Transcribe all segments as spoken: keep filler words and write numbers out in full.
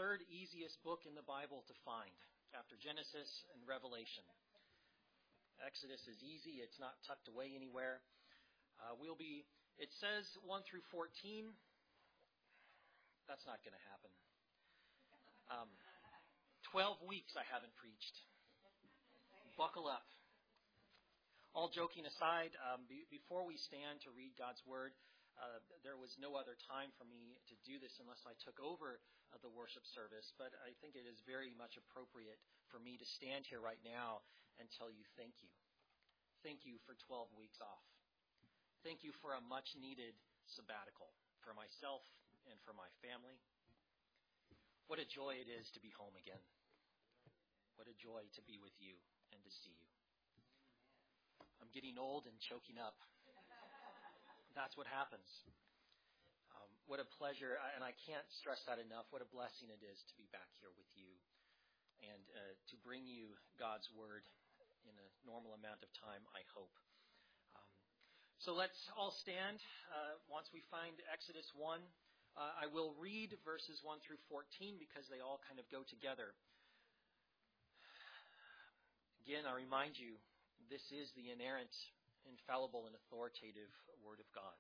third easiest book in the Bible to find after Genesis and Revelation. Exodus is easy. It's not tucked away anywhere. Uh, we'll be, it says one through fourteen. That's not going to happen. Um, Twelve weeks I haven't preached. Buckle up. All joking aside, um, be, before we stand to read God's Word, uh, there was no other time for me to do this unless I took over uh, the worship service. But I think it is very much appropriate for me to stand here right now and tell you thank you. Thank you for twelve weeks off. Thank you for a much-needed sabbatical for myself and for my family. What a joy it is to be home again. What a joy to be with you and to see you. I'm getting old and choking up. That's what happens. Um, what a pleasure, and I can't stress that enough, what a blessing it is to be back here with you and uh, to bring you God's Word in a normal amount of time, I hope. Um, so let's all stand uh, once we find Exodus one. Uh, I will read verses one through fourteen because they all kind of go together. Again, I remind you, this is the inerrant, infallible, and authoritative Word of God.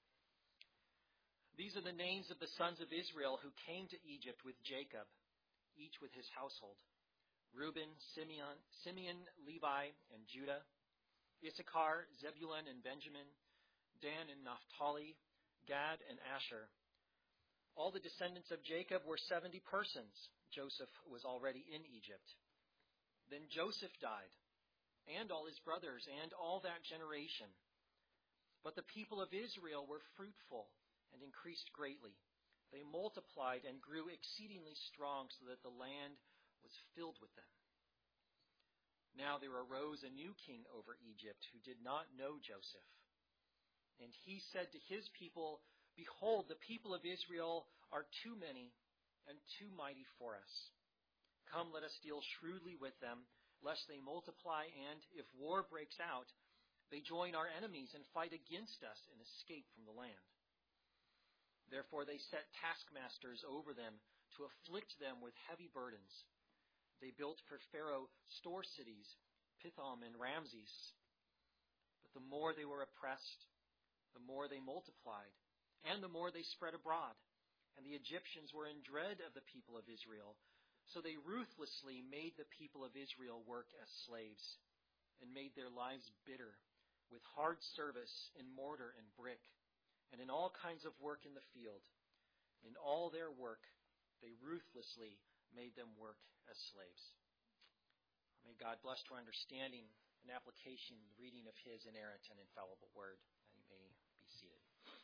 These are the names of the sons of Israel who came to Egypt with Jacob, each with his household: Reuben, Simeon, Simeon, Levi, and Judah; Issachar, Zebulun, and Benjamin; Dan and Naphtali; Gad and Asher. All the descendants of Jacob were seventy persons. Joseph was already in Egypt. Then Joseph died, and all his brothers, and all that generation. But the people of Israel were fruitful and increased greatly. They multiplied and grew exceedingly strong, so that the land was filled with them. Now there arose a new king over Egypt who did not know Joseph. And he said to his people, "Behold, the people of Israel are too many and too mighty for us. Come, let us deal shrewdly with them, lest they multiply, and if war breaks out, they join our enemies and fight against us and escape from the land." Therefore they set taskmasters over them to afflict them with heavy burdens. They built for Pharaoh store cities, Pithom and Ramses. But the more they were oppressed, the more they multiplied, and the more they spread abroad. And the Egyptians were in dread of the people of Israel. So they ruthlessly made the people of Israel work as slaves, and made their lives bitter with hard service in mortar and brick, and in all kinds of work in the field. In all their work, they ruthlessly made them work as slaves. May God bless to our understanding and application and reading of His inerrant and infallible Word. And you may be seated.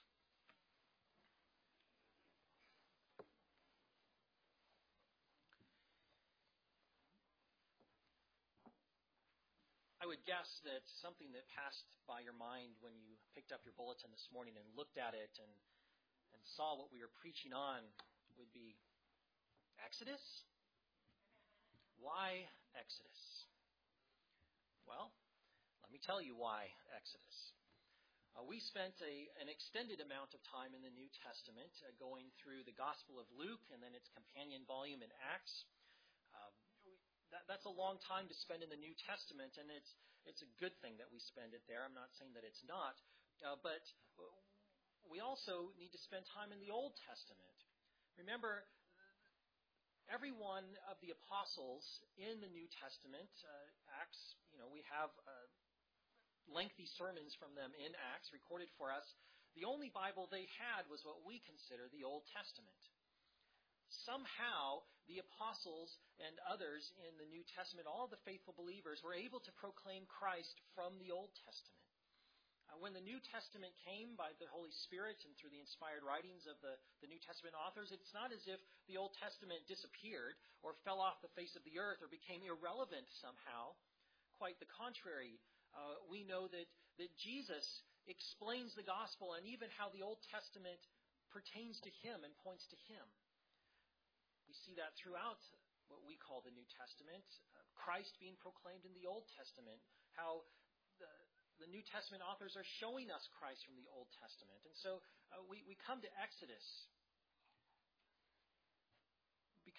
I would guess that something that passed by your mind when you picked up your bulletin this morning and looked at it and, and saw what we were preaching on would be Exodus? Why Exodus? Well, let me tell you why Exodus. Uh, we spent a, an extended amount of time in the New Testament uh, going through the Gospel of Luke and then its companion volume in Acts. Um, we, That, that's a long time to spend in the New Testament, and it's it's a good thing that we spend it there. I'm not saying that it's not, uh, but we also need to spend time in the Old Testament. Remember, every one of the apostles in the New Testament, uh, Acts, you know, we have uh, lengthy sermons from them in Acts recorded for us. The only Bible they had was what we consider the Old Testament. Somehow, the apostles and others in the New Testament, all the faithful believers, were able to proclaim Christ from the Old Testament. Uh, when the New Testament came by the Holy Spirit and through the inspired writings of the, the New Testament authors, it's not as if the Old Testament disappeared or fell off the face of the earth or became irrelevant somehow. Quite the contrary. Uh, we know that, that Jesus explains the gospel and even how the Old Testament pertains to Him and points to Him. We see that throughout what we call the New Testament, uh, Christ being proclaimed in the Old Testament, how the, the New Testament authors are showing us Christ from the Old Testament. And so uh, we, we come to Exodus because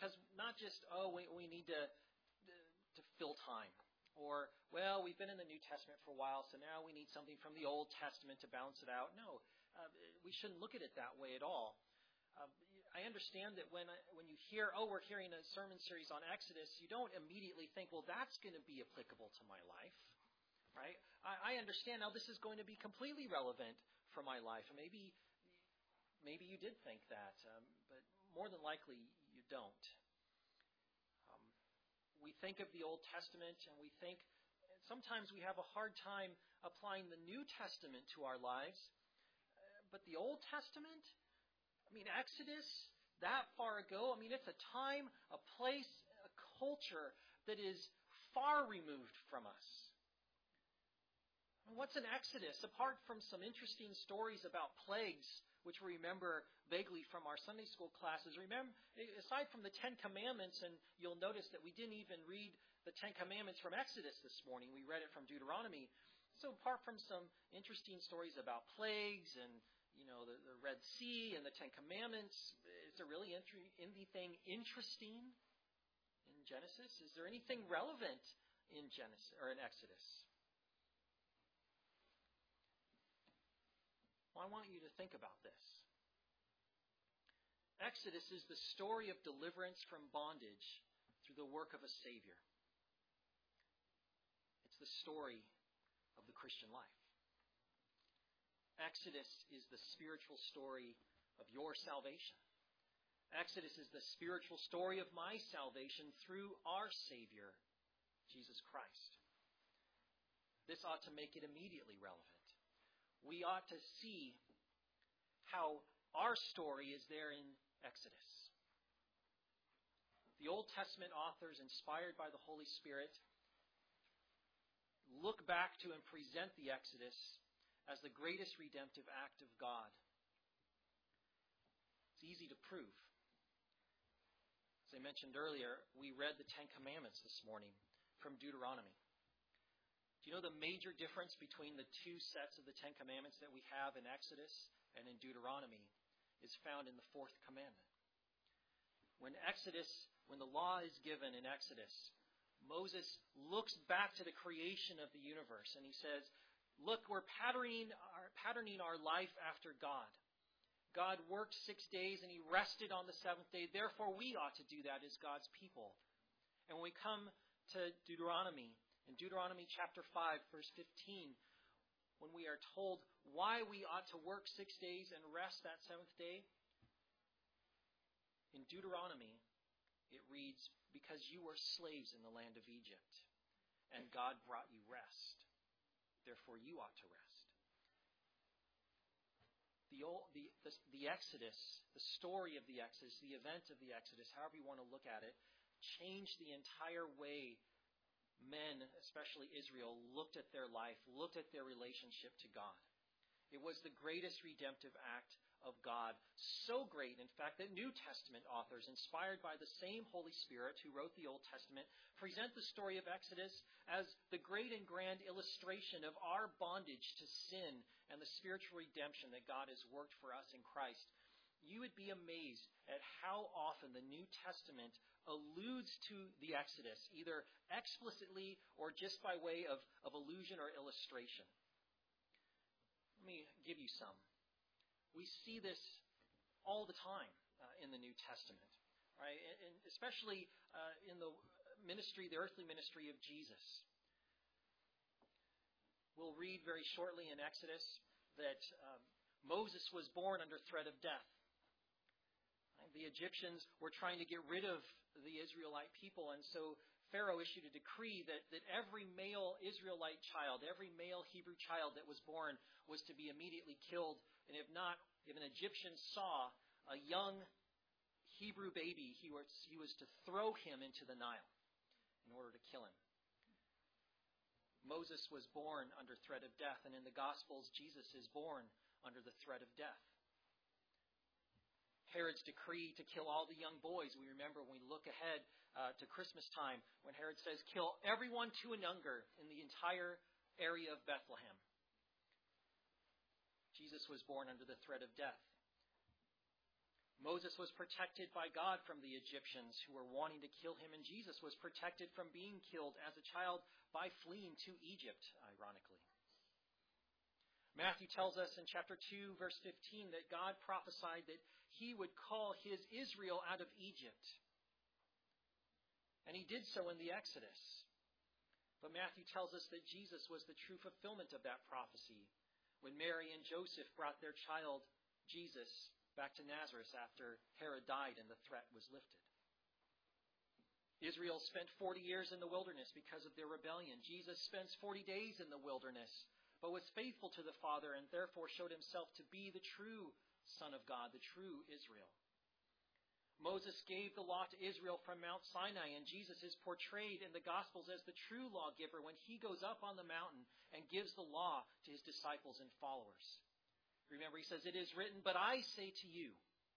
because not just, oh, we, we need to, to fill time. Or, well, we've been in the New Testament for a while, so now we need something from the Old Testament to balance it out. No, uh, we shouldn't look at it that way at all. Uh, I understand that when when you hear, oh, we're hearing a sermon series on Exodus, you don't immediately think, well, that's going to be applicable to my life, right? I, I understand now this is going to be completely relevant for my life. And maybe, maybe you did think that, um, but more than likely you don't. We think of the Old Testament, and we think sometimes we have a hard time applying the New Testament to our lives. But the Old Testament, I mean, Exodus, that far ago, I mean, it's a time, a place, a culture that is far removed from us. And what's an Exodus? Apart from some interesting stories about plagues, which we remember vaguely from our Sunday school classes. Remember, aside from the Ten Commandments, and you'll notice that we didn't even read the Ten Commandments from Exodus this morning. We read it from Deuteronomy. So apart from some interesting stories about plagues and, you know, the, the Red Sea and the Ten Commandments, is there really anything interesting in Genesis? Is there anything relevant in Genesis or in Exodus? Well, I want you to think about this. Exodus is the story of deliverance from bondage through the work of a Savior. It's the story of the Christian life. Exodus is the spiritual story of your salvation. Exodus is the spiritual story of my salvation through our Savior, Jesus Christ. This ought to make it immediately relevant. We ought to see how our story is there in Exodus. The Old Testament authors, inspired by the Holy Spirit, look back to and present the Exodus as the greatest redemptive act of God. It's easy to prove. As I mentioned earlier, we read the Ten Commandments this morning from Deuteronomy. Do you know the major difference between the two sets of the Ten Commandments that we have in Exodus and in Deuteronomy is found in the fourth commandment? When Exodus, when the law is given in Exodus, Moses looks back to the creation of the universe and he says, look, we're patterning our, patterning our life after God. God worked six days and he rested on the seventh day. Therefore, we ought to do that as God's people. And when we come to Deuteronomy, in Deuteronomy chapter five, verse fifteen, when we are told why we ought to work six days and rest that seventh day, in Deuteronomy, it reads, because you were slaves in the land of Egypt, and God brought you rest. Therefore, you ought to rest. The, old, the, the, the Exodus, the story of the Exodus, the event of the Exodus, however you want to look at it, changed the entire way men, especially Israel, looked at their life, looked at their relationship to God. It was the greatest redemptive act of God. So great, in fact, that New Testament authors, inspired by the same Holy Spirit who wrote the Old Testament, present the story of Exodus as the great and grand illustration of our bondage to sin and the spiritual redemption that God has worked for us in Christ. You would be amazed at how often the New Testament alludes to the Exodus, either explicitly or just by way of, of allusion or illustration. Let me give you some. We see this all the time uh, in the New Testament, right? And, and especially uh, in the ministry, the earthly ministry of Jesus. We'll read very shortly in Exodus that um, Moses was born under threat of death. The Egyptians were trying to get rid of the Israelite people, and so Pharaoh issued a decree that, that every male Israelite child, every male Hebrew child that was born was to be immediately killed. And if not, if an Egyptian saw a young Hebrew baby, he was, he was to throw him into the Nile in order to kill him. Moses was born under threat of death, and in the Gospels, Jesus is born under the threat of death. Herod's decree to kill all the young boys. We remember when we look ahead uh, to Christmas time when Herod says, kill everyone two and younger in the entire area of Bethlehem. Jesus was born under the threat of death. Moses was protected by God from the Egyptians who were wanting to kill him, and Jesus was protected from being killed as a child by fleeing to Egypt, ironically. Matthew tells us in chapter two, verse fifteen, that God prophesied that he would call his Israel out of Egypt. And he did so in the Exodus. But Matthew tells us that Jesus was the true fulfillment of that prophecy when Mary and Joseph brought their child, Jesus, back to Nazareth after Herod died and the threat was lifted. Israel spent forty years in the wilderness because of their rebellion. Jesus spends forty days in the wilderness, but was faithful to the Father and therefore showed himself to be the true Son of God, the true Israel. Moses gave the law to Israel from Mount Sinai, and Jesus is portrayed in the Gospels as the true lawgiver when he goes up on the mountain and gives the law to his disciples and followers. Remember, he says, "It is written, but I say to you."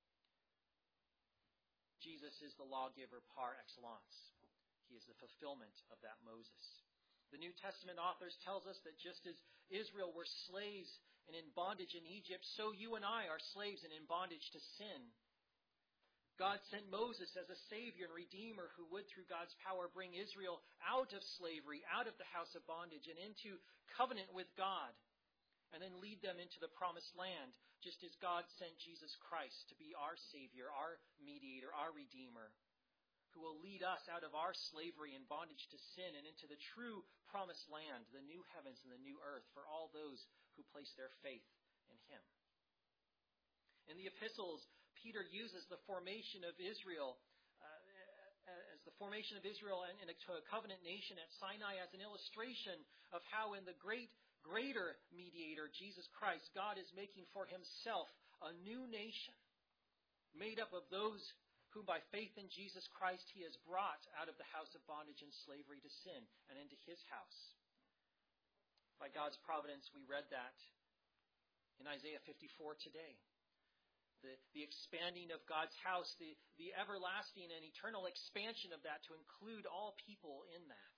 Jesus is the lawgiver par excellence. He is the fulfillment of that Moses. The New Testament authors tells us that just as Israel were slaves and in bondage in Egypt, so you and I are slaves and in bondage to sin. God sent Moses as a Savior and Redeemer who would, through God's power, bring Israel out of slavery, out of the house of bondage, and into covenant with God, and then lead them into the promised land, just as God sent Jesus Christ to be our Savior, our mediator, our Redeemer, who will lead us out of our slavery and bondage to sin and into the true promised land, the new heavens and the new earth, for all those who place their faith in him. In the epistles, Peter uses the formation of Israel uh, as the formation of Israel in a, to a covenant nation at Sinai as an illustration of how in the great, greater mediator, Jesus Christ, God is making for himself a new nation made up of those whom by faith in Jesus Christ he has brought out of the house of bondage and slavery to sin and into his house. By God's providence, we read that in Isaiah fifty-four today. The, the expanding of God's house, the, the everlasting and eternal expansion of that to include all people in that.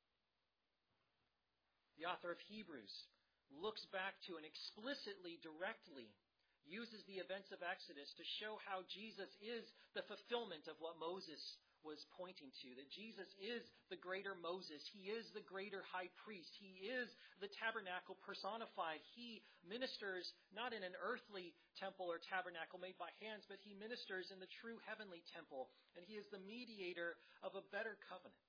The author of Hebrews looks back to and explicitly, directly uses the events of Exodus to show how Jesus is the fulfillment of what Moses was pointing to. That Jesus is the greater Moses. He is the greater high priest. He is the tabernacle personified. He ministers not in an earthly temple or tabernacle made by hands, but he ministers in the true heavenly temple. And he is the mediator of a better covenant.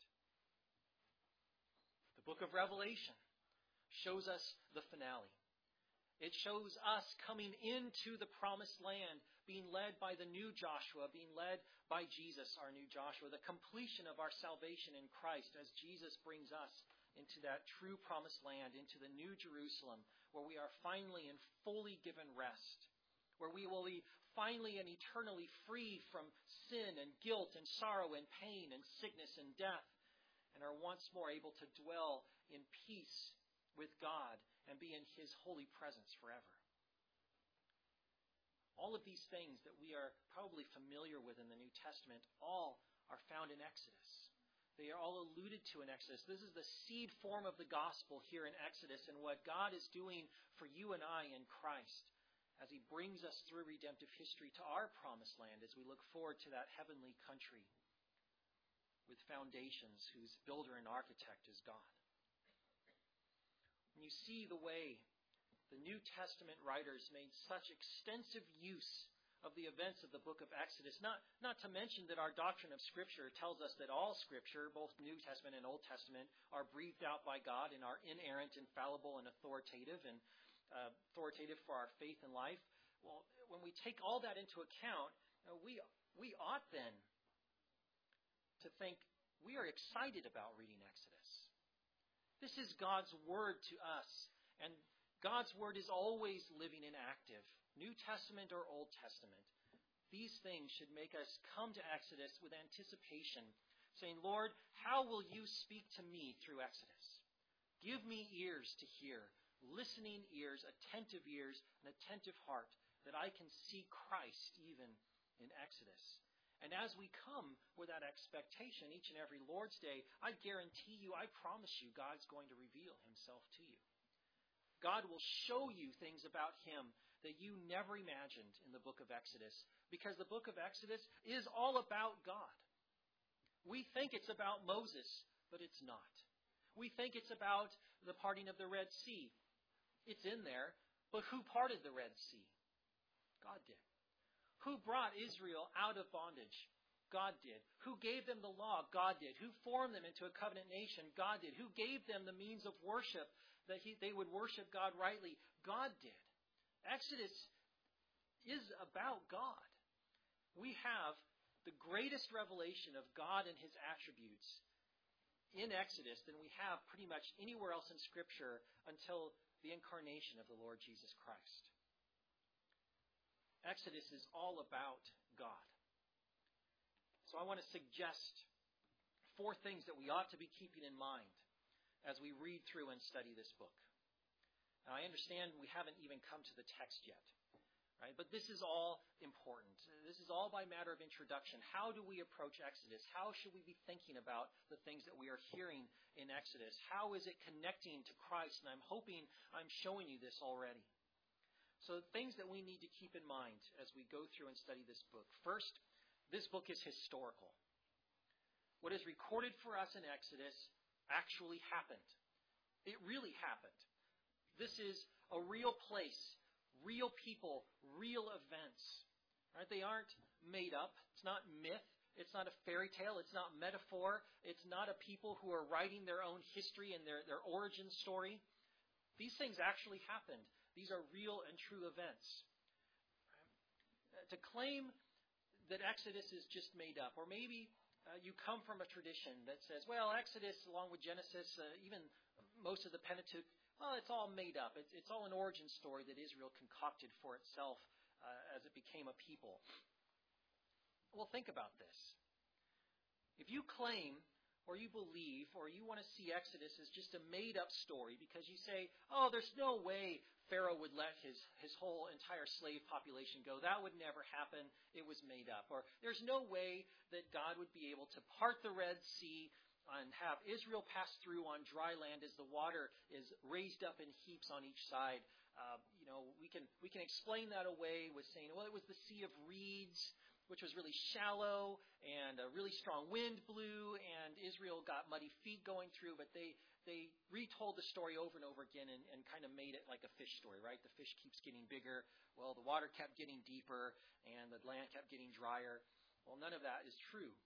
The book of Revelation shows us the finale. It shows us coming into the promised land, being led by the new Joshua, being led by Jesus, our new Joshua, the completion of our salvation in Christ as Jesus brings us into that true promised land, into the new Jerusalem, where we are finally and fully given rest, where we will be finally and eternally free from sin and guilt and sorrow and pain and sickness and death, and are once more able to dwell in peace with God and be in his holy presence forever. All of these things that we are probably familiar with in the New Testament all are found in Exodus. They are all alluded to in Exodus. This is the seed form of the gospel here in Exodus and what God is doing for you and I in Christ as he brings us through redemptive history to our promised land as we look forward to that heavenly country with foundations whose builder and architect is God. When you see the way the New Testament writers made such extensive use of the events of the book of Exodus, not, not to mention that our doctrine of Scripture tells us that all Scripture, both New Testament and Old Testament, are breathed out by God and are inerrant, infallible, and authoritative, and uh, authoritative for our faith and life. Well, when we take all that into account, uh, we, we ought then to think we are excited about reading Exodus. This is God's Word to us, and God's Word is always living and active, New Testament or Old Testament. These things should make us come to Exodus with anticipation, saying, Lord, how will you speak to me through Exodus? Give me ears to hear, listening ears, attentive ears, an attentive heart, that I can see Christ even in Exodus. And as we come with that expectation each and every Lord's Day, I guarantee you, I promise you, God's going to reveal himself to you. God will show you things about him that you never imagined in the book of Exodus, because the book of Exodus is all about God. We think it's about Moses, but it's not. We think it's about the parting of the Red Sea. It's in there, but who parted the Red Sea? God did. Who brought Israel out of bondage? God did. Who gave them the law? God did. Who formed them into a covenant nation? God did. Who gave them the means of worship that he, they would worship God rightly? God did. Exodus is about God. We have the greatest revelation of God and His attributes in Exodus than we have pretty much anywhere else in Scripture until the incarnation of the Lord Jesus Christ. Exodus is all about God. So I want to suggest four things that we ought to be keeping in mind as we read through and study this book. Now, I understand we haven't even come to the text yet, right? But this is all important. This is all by matter of introduction. How do we approach Exodus? How should we be thinking about the things that we are hearing in Exodus? How is it connecting to Christ? And I'm hoping I'm showing you this already. So things that we need to keep in mind as we go through and study this book. First, this book is historical. What is recorded for us in Exodus actually happened. It really happened. This is a real place, real people, real events. Right? They aren't made up. It's not myth. It's not a fairy tale. It's not metaphor. It's not a people who are writing their own history and their, their origin story. These things actually happened. These are real and true events. Right? To claim that Exodus is just made up, or maybe uh, you come from a tradition that says, well, Exodus, along with Genesis, uh, even most of the Pentateuch, well, it's all made up. It's, it's all an origin story that Israel concocted for itself uh, as it became a people. Well, think about this. If you claim or you believe or you want to see Exodus as just a made-up story because you say, oh, there's no way Pharaoh would let his, his whole entire slave population go. That would never happen. It was made up. Or there's no way that God would be able to part the Red Sea and have Israel pass through on dry land as the water is raised up in heaps on each side. Uh, you know, we can we can explain that away with saying, well, it was the Sea of Reeds, which was really shallow, and a really strong wind blew, and Israel got muddy feet going through, but they, they retold the story over and over again and, and kind of made it like a fish story, right? The fish keeps getting bigger. Well, the water kept getting deeper, and the land kept getting drier. Well, none of that is true.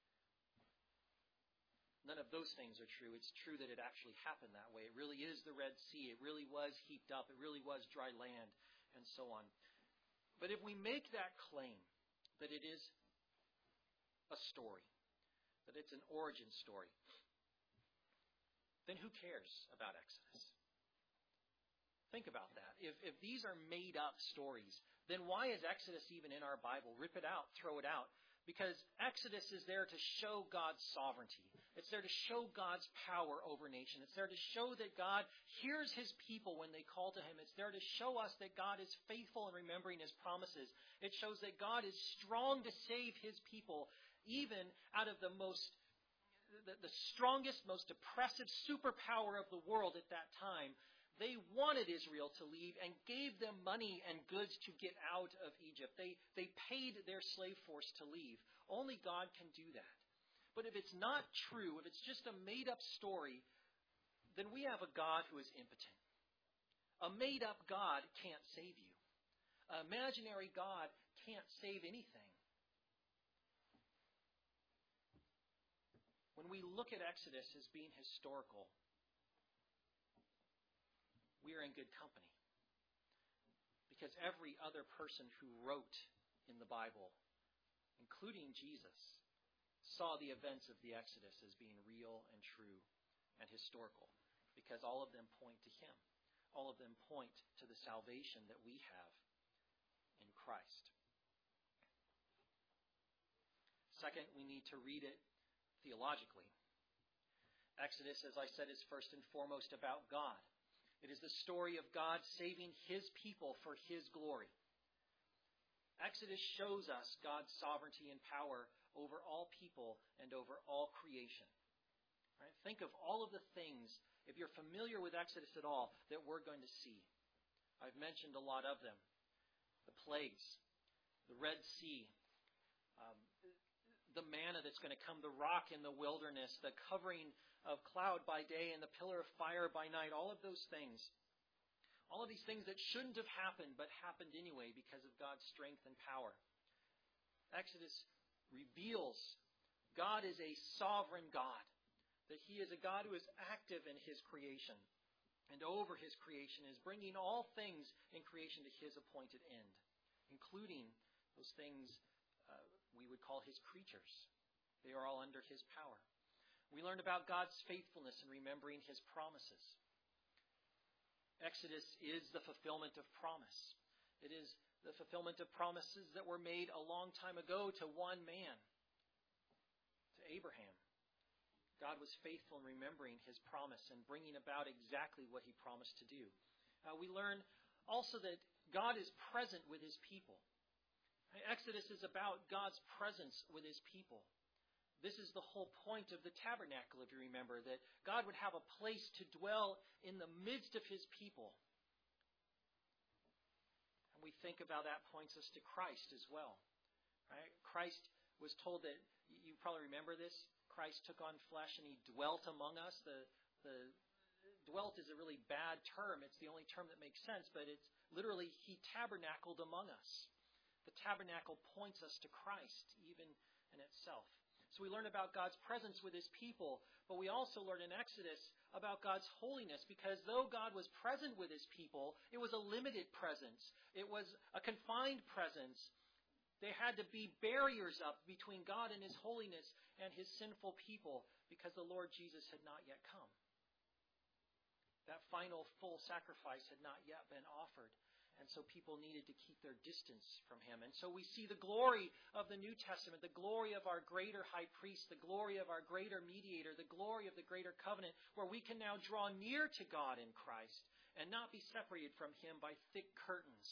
None of those things are true. It's true that it actually happened that way. It really is the Red Sea. It really was heaped up. It really was dry land, and so on. But if we make that claim, that it is a story, that it's an origin story, then who cares about Exodus? Think about that. If, if these are made-up stories, then why is Exodus even in our Bible? Rip it out, throw it out. Because Exodus is there to show God's sovereignty. It's there to show God's power over nation. It's there to show that God hears His people when they call to Him. It's there to show us that God is faithful in remembering His promises. It shows that God is strong to save His people, even out of the most, the, the strongest, most oppressive superpower of the world at that time. They wanted Israel to leave and gave them money and goods to get out of Egypt. They, they paid their slave force to leave. Only God can do that. But if it's not true, if it's just a made-up story, then we have a God who is impotent. A made-up God can't save you. An imaginary God can't save anything. When we look at Exodus as being historical, we are in good company. Because every other person who wrote in the Bible, including Jesus, saw the events of the Exodus as being real and true and historical. Because all of them point to Him. All of them point to the salvation that we have in Christ. Second, we need to read it theologically. Exodus, as I said, is first and foremost about God. It is the story of God saving His people for His glory. Exodus shows us God's sovereignty and power over all people and over all creation. Right? Think of all of the things, if you're familiar with Exodus at all, that we're going to see. I've mentioned a lot of them. the plagues, the Red Sea, um, the manna that's going to come, the rock in the wilderness, the covering of cloud by day and the pillar of fire by night, all of those things. All of these things that shouldn't have happened but happened anyway because of God's strength and power. Exodus reveals God is a sovereign God, that He is a God who is active in His creation and over His creation, is bringing all things in creation to His appointed end, including those things uh, we would call His creatures. They are all under His power. We learned about God's faithfulness in remembering His promises. Exodus is the fulfillment of promise. It is the fulfillment of promises that were made a long time ago to one man, to Abraham. God was faithful in remembering His promise and bringing about exactly what He promised to do. Uh, we learn also that God is present with His people. Exodus is about God's presence with His people. This is the whole point of the tabernacle, if you remember, that God would have a place to dwell in the midst of His people. And we think about that points us to Christ as well. Right? Christ was told that, you probably remember this, Christ took on flesh and He dwelt among us. The, the dwelt is a really bad term. It's the only term that makes sense, but it's literally He tabernacled among us. The tabernacle points us to Christ, even in itself. So we learn about God's presence with His people, but we also learn in Exodus about God's holiness, because though God was present with His people, it was a limited presence. It was a confined presence. There had to be barriers up between God and His holiness and His sinful people, because the Lord Jesus had not yet come. That final full sacrifice had not yet been offered. And so people needed to keep their distance from Him. And so we see the glory of the New Testament, the glory of our greater high priest, the glory of our greater mediator, the glory of the greater covenant, where we can now draw near to God in Christ and not be separated from Him by thick curtains.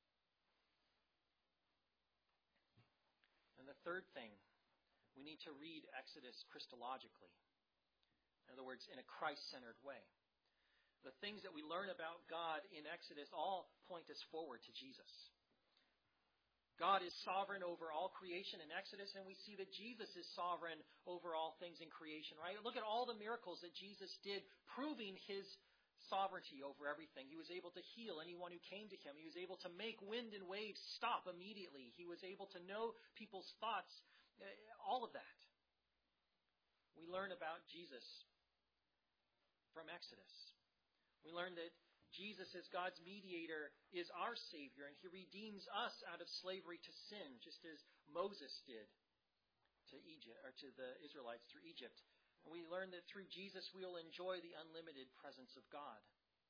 And the third thing, we need to read Exodus Christologically. In other words, in a Christ-centered way. The things that we learn about God in Exodus all point us forward to Jesus. God is sovereign over all creation in Exodus, and we see that Jesus is sovereign over all things in creation, right? Look at all the miracles that Jesus did, proving His sovereignty over everything. He was able to heal anyone who came to Him. He was able to make wind and waves stop immediately. He was able to know people's thoughts, all of that. We learn about Jesus from Exodus. We learn that Jesus, as God's mediator, is our Savior, and He redeems us out of slavery to sin, just as Moses did to Egypt, or to the Israelites through Egypt. And we learn that through Jesus we will enjoy the unlimited presence of God.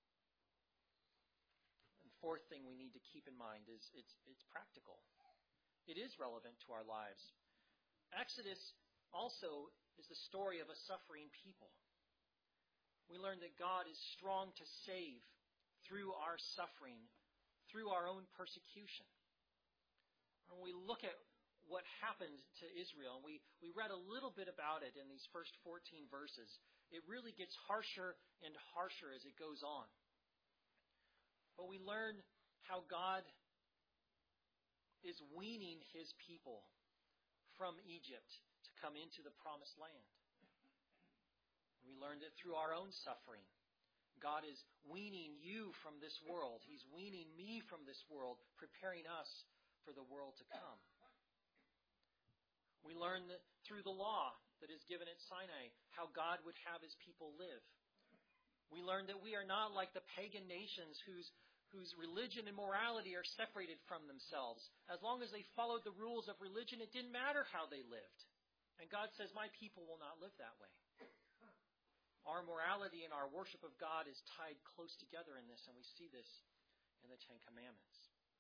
And the fourth thing we need to keep in mind is it's, it's practical. It is relevant to our lives. Exodus also is the story of a suffering people. We learn that God is strong to save through our suffering, through our own persecution. When we look at what happened to Israel, and we, we read a little bit about it in these first fourteen verses, it really gets harsher and harsher as it goes on. But we learn how God is weaning His people from Egypt to come into the promised land. We learned that through our own suffering, God is weaning you from this world. He's weaning me from this world, preparing us for the world to come. We learn that through the law that is given at Sinai, how God would have His people live. We learn that we are not like the pagan nations whose, whose religion and morality are separated from themselves. As long as they followed the rules of religion, it didn't matter how they lived. And God says, my people will not live that way. Our morality and our worship of God is tied close together in this, and we see this in the Ten Commandments.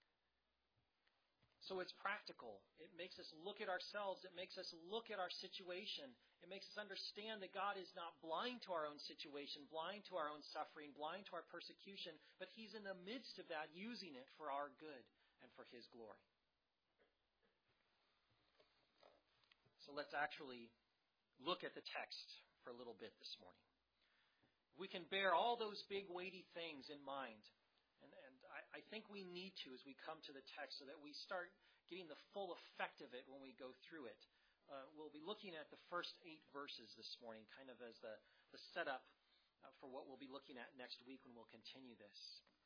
So it's practical. It makes us look at ourselves. It makes us look at our situation. It makes us understand that God is not blind to our own situation, blind to our own suffering, blind to our persecution, but He's in the midst of that, using it for our good and for His glory. So let's actually look at the text for a little bit this morning. We can bear all those big weighty things in mind. And, and I, I think we need to as we come to the text so that we start getting the full effect of it when we go through it. Uh, we'll be looking at the first eight verses this morning, kind of as the, the setup uh, for what we'll be looking at next week when we'll continue this.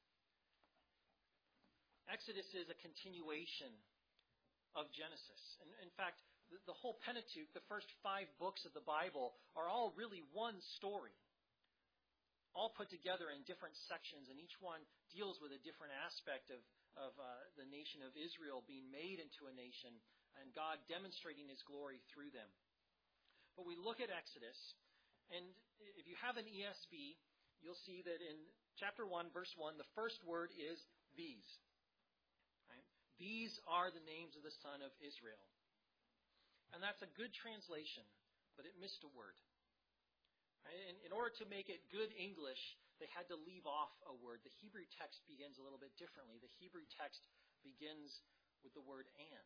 Exodus is a continuation of Genesis. And in fact, the, the whole Pentateuch, the first five books of the Bible, are all really one story, all put together in different sections, and each one deals with a different aspect of, of uh, the nation of Israel being made into a nation and God demonstrating His glory through them. But we look at Exodus, and if you have an E S V, you'll see that in chapter one, verse one, the first word is these. Right? These are the names of the son of Israel. And that's a good translation, but it missed a word. Right? In, in order to make it good English, they had to leave off a word. The Hebrew text begins a little bit differently. The Hebrew text begins with the word and.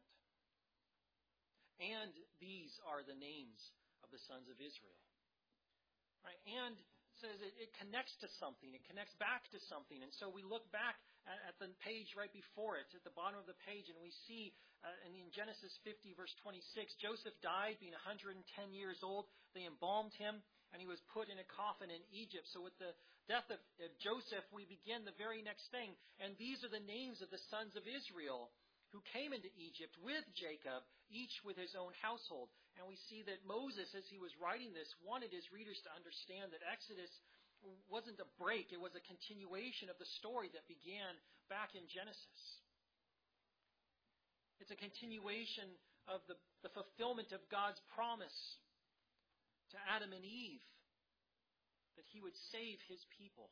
And these are the names of the sons of Israel. Right? And says it, it connects to something. It connects back to something. And so we look back at, at the page right before it, at the bottom of the page, and we see uh, in Genesis fifty, verse twenty-six, Joseph died being one hundred ten years old. They embalmed him, and he was put in a coffin in Egypt. So with the death of, of Joseph, we begin the very next thing. And these are the names of the sons of Israel who came into Egypt with Jacob, each with his own household. And we see that Moses, as he was writing this, wanted his readers to understand that Exodus wasn't a break. It was a continuation of the story that began back in Genesis. It's a continuation of the, the fulfillment of God's promise to Adam and Eve that He would save His people.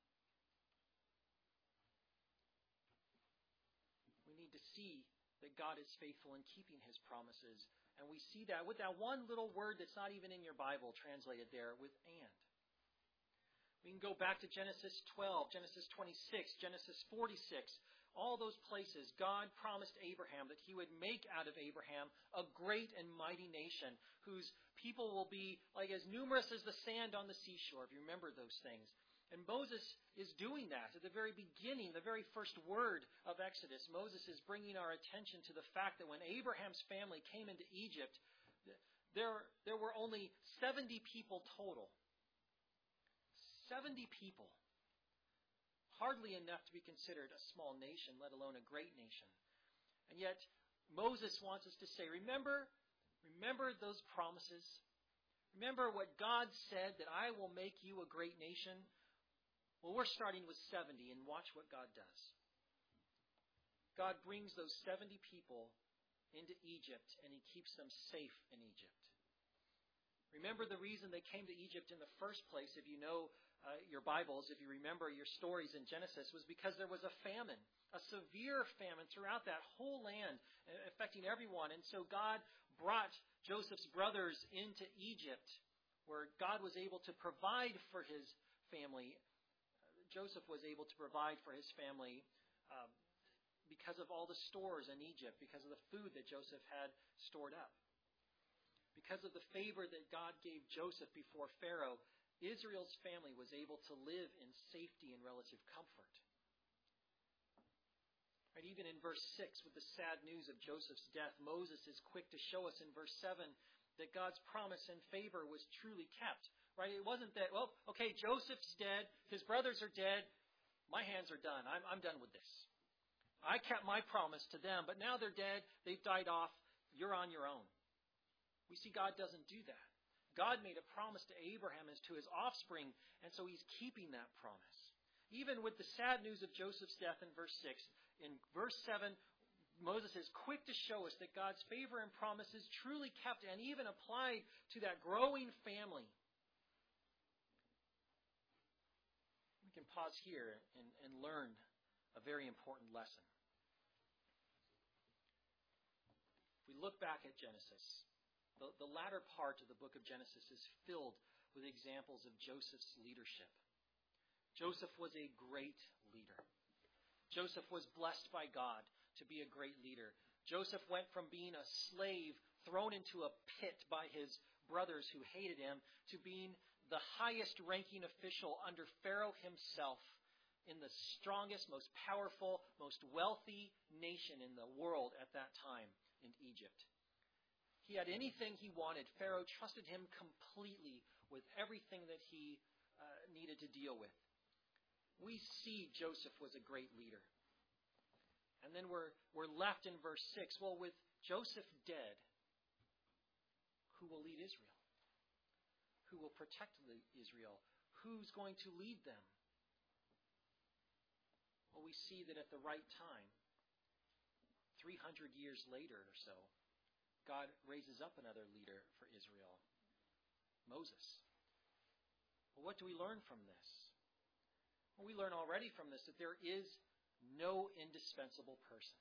We need to see that God is faithful in keeping His promises. And we see that with that one little word that's not even in your Bible translated there with and. We can go back to Genesis twelve, Genesis twenty-six, Genesis forty-six. All those places, God promised Abraham that He would make out of Abraham a great and mighty nation whose people will be like as numerous as the sand on the seashore, if you remember those things. And Moses is doing that at the very beginning, the very first word of Exodus. Moses is bringing our attention to the fact that when Abraham's family came into Egypt, there, there were only seventy people total. seventy people. Hardly enough to be considered a small nation, let alone a great nation. And yet, Moses wants us to say, remember, remember those promises. Remember what God said, that I will make you a great nation. Well, we're starting with seventy, and watch what God does. God brings those seventy people into Egypt, and He keeps them safe in Egypt. Remember the reason they came to Egypt in the first place, if you know uh, your Bibles, if you remember your stories in Genesis, was because there was a famine, a severe famine throughout that whole land, affecting everyone. And so God brought Joseph's brothers into Egypt, where God was able to provide for his family. Joseph was able to provide for his family um, because of all the stores in Egypt, because of the food that Joseph had stored up. Because of the favor that God gave Joseph before Pharaoh, Israel's family was able to live in safety and relative comfort. Right, even in verse six, with the sad news of Joseph's death, Moses is quick to show us in verse seven that God's promise and favor was truly kept. Right? It wasn't that, well, okay, Joseph's dead, his brothers are dead, my hands are done. I'm, I'm done with this. I kept my promise to them, but now they're dead, they've died off, you're on your own. We see God doesn't do that. God made a promise to Abraham as to his offspring, and so He's keeping that promise. Even with the sad news of Joseph's death in verse six, in verse seven, Moses is quick to show us that God's favor and promise is truly kept and even applied to that growing family. We can pause here and, and learn a very important lesson. If we look back at Genesis, The, the latter part of the book of Genesis is filled with examples of Joseph's leadership. Joseph was a great leader. Joseph was blessed by God to be a great leader. Joseph went from being a slave thrown into a pit by his brothers who hated him to being the highest ranking official under Pharaoh himself, in the strongest, most powerful, most wealthy nation in the world at that time in Egypt. He had anything he wanted. Pharaoh trusted him completely with everything that he uh, needed to deal with. We see Joseph was a great leader. And then we're, we're left in verse six. Well, with Joseph dead, who will lead Israel? Who will protect Israel? Who's going to lead them? Well, we see that at the right time, three hundred years later or so, God raises up another leader for Israel, Moses. Well, what do we learn from this? Well, we learn already from this that there is no indispensable person.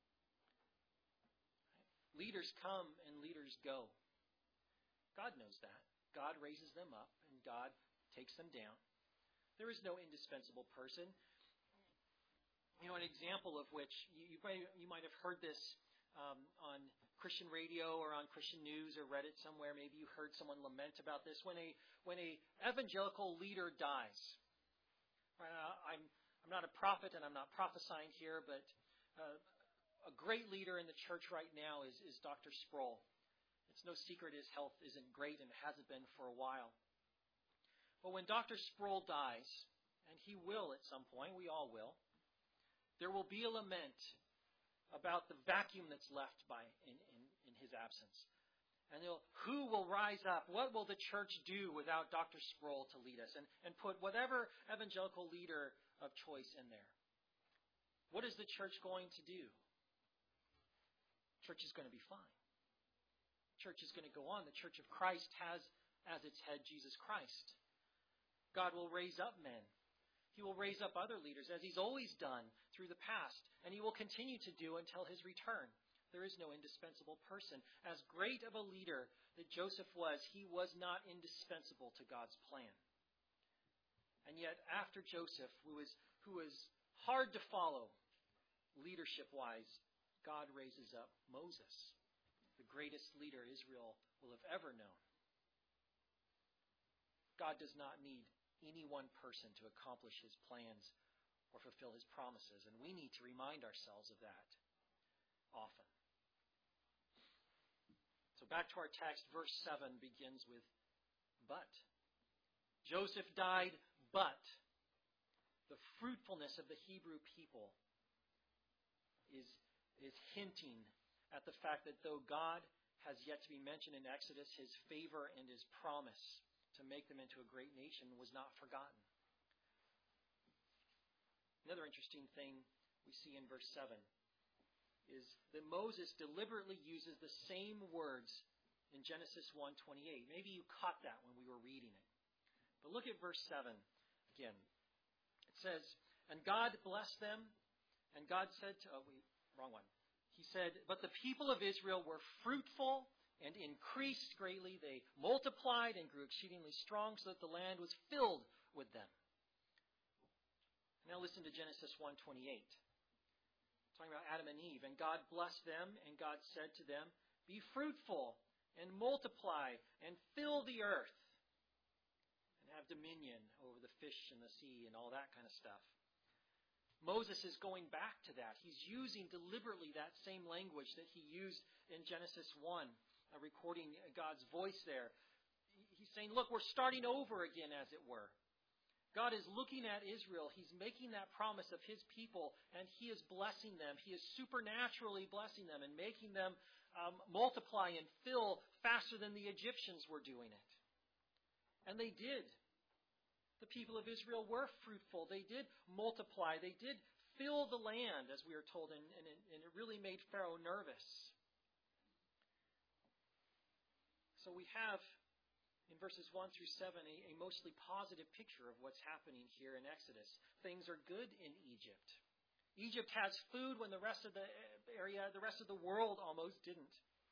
Leaders come and leaders go. God knows that. God raises them up and God takes them down. There is no indispensable person. You know, an example of which, you, you, might, you might have heard this um, on Christian radio or on Christian news or read it somewhere. Maybe you heard someone lament about this. When a when a evangelical leader dies, uh, I'm I'm not a prophet and I'm not prophesying here, but uh, a great leader in the church right now is, is Doctor Sproul. It's no secret his health isn't great and hasn't been for a while. But when Doctor Sproul dies, and he will at some point, we all will, there will be a lament about the vacuum that's left by in, in, in his absence. And who will rise up? What will the church do without Doctor Sproul to lead us? And, and put whatever evangelical leader of choice in there. What is the church going to do? Church is going to be fine. Church is going to go on. The Church of Christ has as its head Jesus Christ. God will raise up men. He will raise up other leaders, as He's always done through the past, and He will continue to do until His return. There is no indispensable person. As great of a leader that Joseph was, he was not indispensable to God's plan. And yet, after Joseph, who was, who was hard to follow leadership-wise, God raises up Moses, the greatest leader Israel will have ever known. God does not need any one person to accomplish His plans or fulfill His promises. And we need to remind ourselves of that often. So back to our text, verse seven begins with but. Joseph died, but the fruitfulness of the Hebrew people is, is hinting at the fact that though God has yet to be mentioned in Exodus, His favor and His promise to make them into a great nation was not forgotten. Another interesting thing we see in verse seven is that Moses deliberately uses the same words in Genesis one twenty-eight. Maybe you caught that when we were reading it. But look at verse seven again. It says, and God blessed them, and God said to, oh, wait, wrong one. He said, but the people of Israel were fruitful and increased greatly. They multiplied and grew exceedingly strong so that the land was filled with them. Now listen to Genesis one twenty-eight. Talking about Adam and Eve. And God blessed them, and God said to them, be fruitful and multiply and fill the earth and have dominion over the fish in the sea and all that kind of stuff. Moses is going back to that. He's using deliberately that same language that he used in Genesis one. Uh, recording God's voice there. He's saying, look, we're starting over again, as it were. God is looking at Israel. He's making that promise of His people, and He is blessing them. He is supernaturally blessing them and making them um, multiply and fill faster than the Egyptians were doing it. And they did. The people of Israel were fruitful. They did multiply. They did fill the land, as we are told, and, and, it, and it really made Pharaoh nervous. So we have, in verses one through seven, a, a mostly positive picture of what's happening here in Exodus. Things are good in Egypt. Egypt has food when the rest of the area, the rest of the world almost didn't.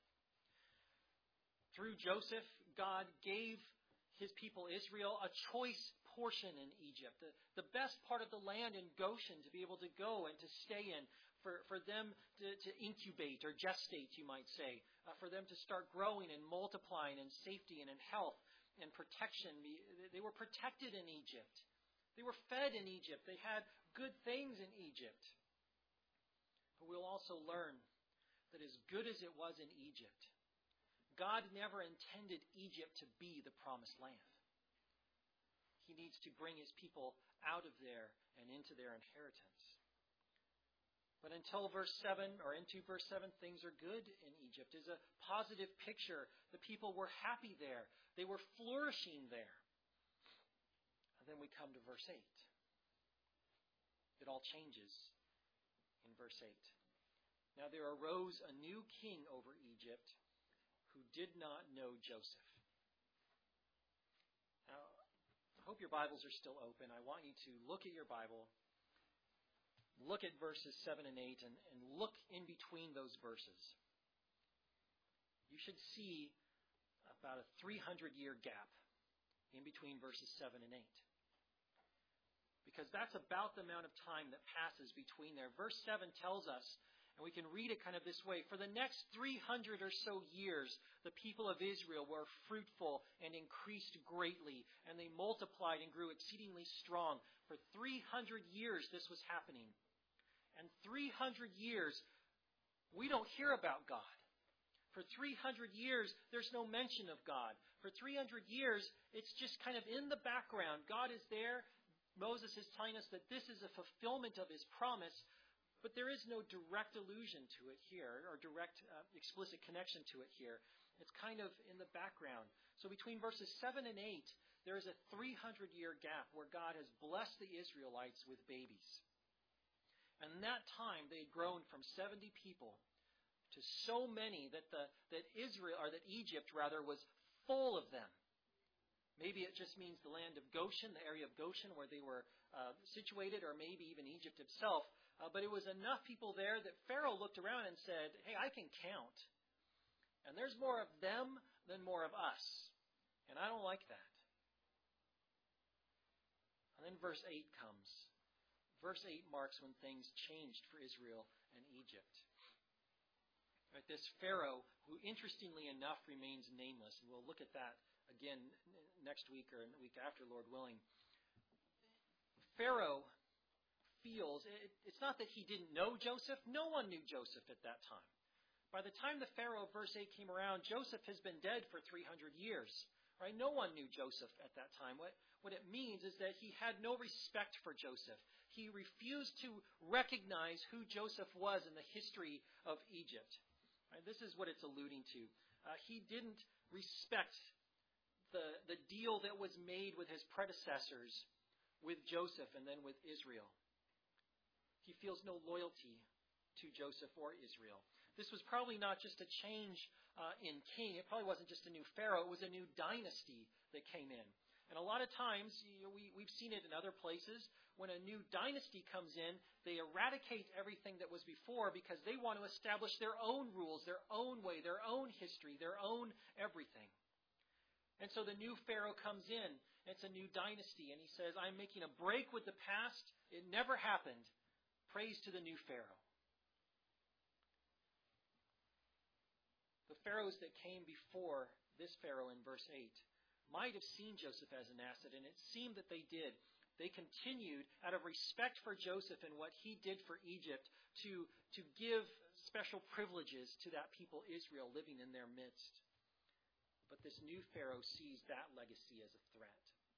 Through Joseph, God gave His people Israel a choice portion in Egypt, the, the best part of the land in Goshen to be able to go and to stay in, for, for them to, to incubate or gestate, you might say, uh, for them to start growing and multiplying in safety and in health and protection. They were protected in Egypt. They were fed in Egypt. They had good things in Egypt. But we'll also learn that as good as it was in Egypt, God never intended Egypt to be the promised land. He needs to bring his people out of there and into their inheritance. But until verse seven, or into verse seven, things are good in Egypt. It's a positive picture. The people were happy there. They were flourishing there. And then we come to verse eight. It all changes in verse eight. Now there arose a new king over Egypt who did not know Joseph. Now, I hope your Bibles are still open. I want you to look at your Bible, look at verses seven and eight, and, and look in between those verses. You should see about a three hundred year gap in between verses seven and eight. Because that's about the amount of time that passes between there. Verse seven tells us, and we can read it kind of this way, for the next three hundred or so years, the people of Israel were fruitful and increased greatly, and they multiplied and grew exceedingly strong. For three hundred years this was happening. And three hundred years, we don't hear about God. For three hundred years, there's no mention of God. For three hundred years, it's just kind of in the background. God is there. Moses is telling us that this is a fulfillment of his promise, but there is no direct allusion to it here, or direct uh, explicit connection to it here. It's kind of in the background. So between verses seven and eight, there is a three hundred year gap where God has blessed the Israelites with babies. And in that time, they had grown from seventy people to so many that the that Israel, or that Egypt rather, was full of them. Maybe it just means the land of Goshen, the area of Goshen where they were uh, situated, or maybe even Egypt itself. Uh, but it was enough people there that Pharaoh looked around and said, hey, I can count. And there's more of them than more of us. And I don't like that. And then verse eight comes. Verse eight marks when things changed for Israel and Egypt. Right, this Pharaoh, who interestingly enough remains nameless, and we'll look at that again next week or the week after, Lord willing. Pharaoh feels, it, it's not that he didn't know Joseph. No one knew Joseph at that time. By the time the Pharaoh of verse eight came around, Joseph has been dead for three hundred years. Right? No one knew Joseph at that time. What, what it means is that he had no respect for Joseph. He refused to recognize who Joseph was in the history of Egypt. Right? This is what it's alluding to. Uh, he didn't respect the, the deal that was made with his predecessors, with Joseph and then with Israel. He feels no loyalty to Joseph or Israel. This was probably not just a change uh, in king. It probably wasn't just a new Pharaoh. It was a new dynasty that came in. And a lot of times, you know, we, we've seen it in other places, when a new dynasty comes in, they eradicate everything that was before because they want to establish their own rules, their own way, their own history, their own everything. And so the new Pharaoh comes in. It's a new dynasty. And he says, I'm making a break with the past. It never happened. Praise to the new Pharaoh. The pharaohs that came before this Pharaoh in verse eight might have seen Joseph as an asset, and it seemed that they did. They continued, out of respect for Joseph and what he did for Egypt, to, to give special privileges to that people Israel living in their midst. But this new Pharaoh sees that legacy as a threat.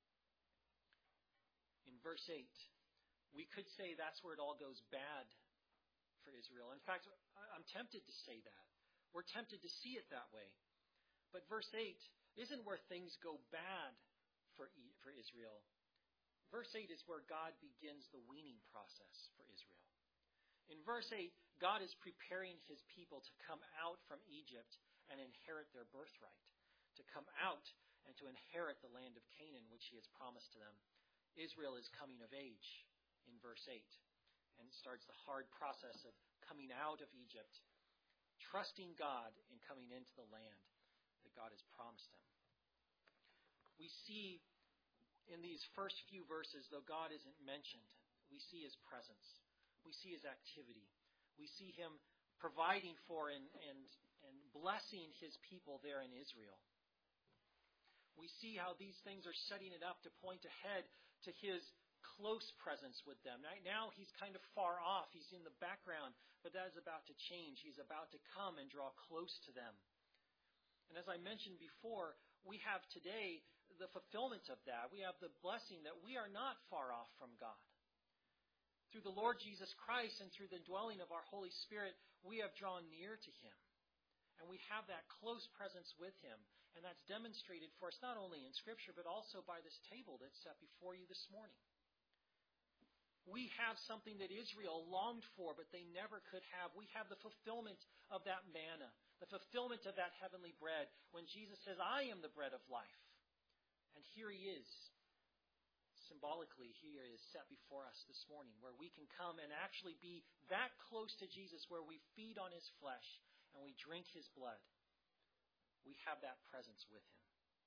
In verse eight, we could say that's where it all goes bad for Israel. In fact, I'm tempted to say that. We're tempted to see it that way. But verse eight isn't where things go bad for, for Israel. Verse eight is where God begins the weaning process for Israel. In verse eight, God is preparing his people to come out from Egypt and inherit their birthright, to come out and to inherit the land of Canaan, which he has promised to them. Israel is coming of age in verse eight, and it starts the hard process of coming out of Egypt, trusting God and coming into the land that God has promised them. We see in these first few verses, though God isn't mentioned, we see his presence. We see his activity. We see him providing for and, and, and blessing his people there in Israel. We see how these things are setting it up to point ahead to his close presence with them. Right now, he's kind of far off. He's in the background, but that is about to change. He's about to come and draw close to them. And as I mentioned before, we have today the fulfillment of that. We have the blessing that we are not far off from God. Through the Lord Jesus Christ and through the dwelling of our Holy Spirit, we have drawn near to Him. And we have that close presence with Him. And that's demonstrated for us not only in Scripture, but also by this table that's set before you this morning. We have something that Israel longed for, but they never could have. We have the fulfillment of that manna, the fulfillment of that heavenly bread, when Jesus says, I am the bread of life. And here He is. Symbolically, here is set before us this morning, where we can come and actually be that close to Jesus, where we feed on His flesh and we drink His blood. We have that presence with Him.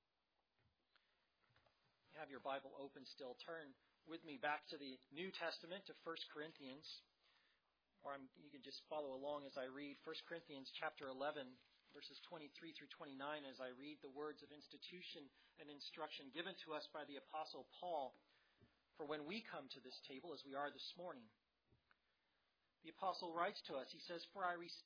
You have your Bible open still. Turn with me back to the New Testament, to First Corinthians. Or I'm, you can just follow along as I read First Corinthians chapter eleven, verses twenty-three through twenty-nine, as I read the words of institution and instruction given to us by the Apostle Paul for when we come to this table, as we are this morning. The Apostle writes to us, he says, For I